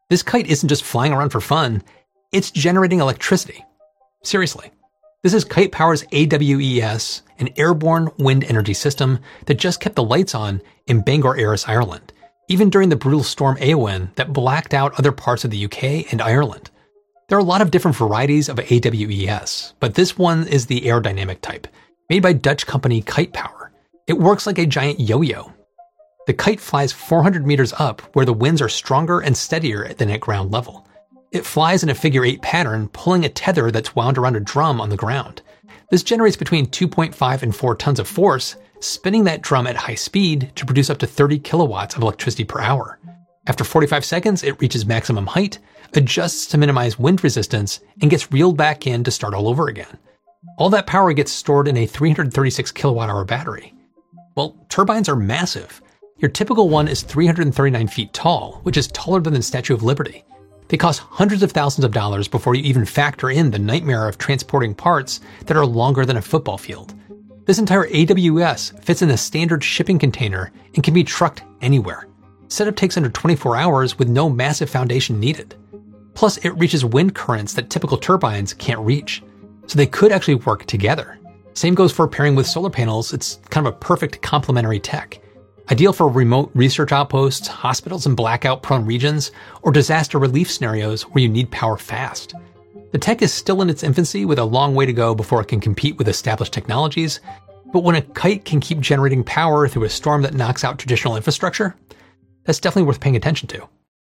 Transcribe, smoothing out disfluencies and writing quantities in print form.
This kite isn't just flying around for fun, it's generating electricity. Seriously. This is Kite Power's AWES, an airborne wind energy system that just kept the lights on in Bangor Airs, Ireland, even during the brutal storm Éowyn that blacked out other parts of the UK and Ireland. There are a lot of different varieties of AWES, but this one is the aerodynamic type, made by Dutch company Kite Power. It works like a giant yo-yo. The kite flies 400 meters up where the winds are stronger and steadier than at ground level. It flies in a figure-8 pattern, pulling a tether that's wound around a drum on the ground. This generates between 2.5 and 4 tons of force, spinning that drum at high speed to produce up to 30 kilowatts of electricity per hour. After 45 seconds, it reaches maximum height, adjusts to minimize wind resistance, and gets reeled back in to start all over again. All that power gets stored in a 336 kilowatt-hour battery. Well, turbines are massive. Your typical one is 339 feet tall, which is taller than the Statue of Liberty. They cost hundreds of thousands of dollars before you even factor in the nightmare of transporting parts that are longer than a football field. This entire AWS fits in a standard shipping container and can be trucked anywhere. Setup takes under 24 hours with no massive foundation needed. Plus, it reaches wind currents that typical turbines can't reach, so they could actually work together. Same goes for pairing with solar panels. It's kind of a perfect complementary tech. Ideal for remote research outposts, hospitals in blackout-prone regions, or disaster relief scenarios where you need power fast. The tech is still in its infancy with a long way to go before it can compete with established technologies, but when a kite can keep generating power through a storm that knocks out traditional infrastructure, that's definitely worth paying attention to.